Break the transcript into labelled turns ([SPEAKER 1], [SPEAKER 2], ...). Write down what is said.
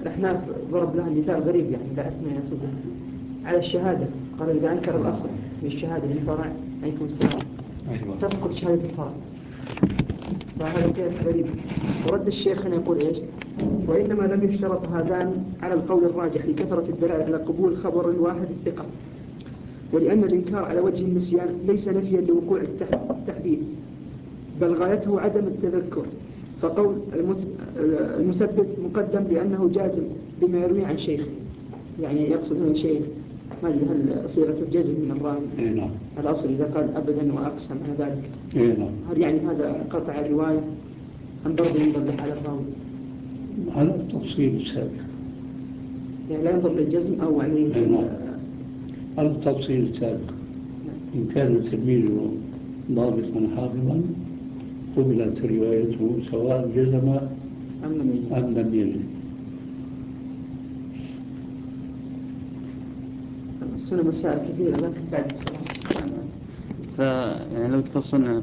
[SPEAKER 1] الأحناف ضرب لها مثال غريب يعني لا أثنى يسوده على الشهادة. قال إذا أنكر الأصل من الشهادة للفرع عليكم السلام تسقط شهادة الفرع، فهذا قياس غريب. ورد الشيخ هنا يقول إيش؟ وإنما لم يشترط هذان على القول الراجح لكثرة الدلالة على قبول خبر الواحد الثقة، ولأن الإنكار على وجه النسيان ليس نفيا لوقوع التحديث بل غايته عدم التذكر، فقول المثبت مقدم لأنه جازم بما يروي عن شيخه. يعني يقصد من شيخ ما أدري هل صيغة الجزم من الراوي
[SPEAKER 2] نعم.
[SPEAKER 1] الأصل إذا قال أبدا وأقسم على ذلك
[SPEAKER 2] نعم.
[SPEAKER 1] هل يعني هذا قطع الرواية أم برضه ينظر لحال الراوي
[SPEAKER 2] على التفصيل السابق،
[SPEAKER 1] يعني لا ينظر للجزم أو يعني
[SPEAKER 2] نعم. على التفصيل السابق إن كان تلميذه ضابطا حافظا قبلت روايته سواء جزم أم لم يجزم.
[SPEAKER 1] السنة مسائل كثيرة لكن بعد السلام.
[SPEAKER 3] فيعني لو تفصلنا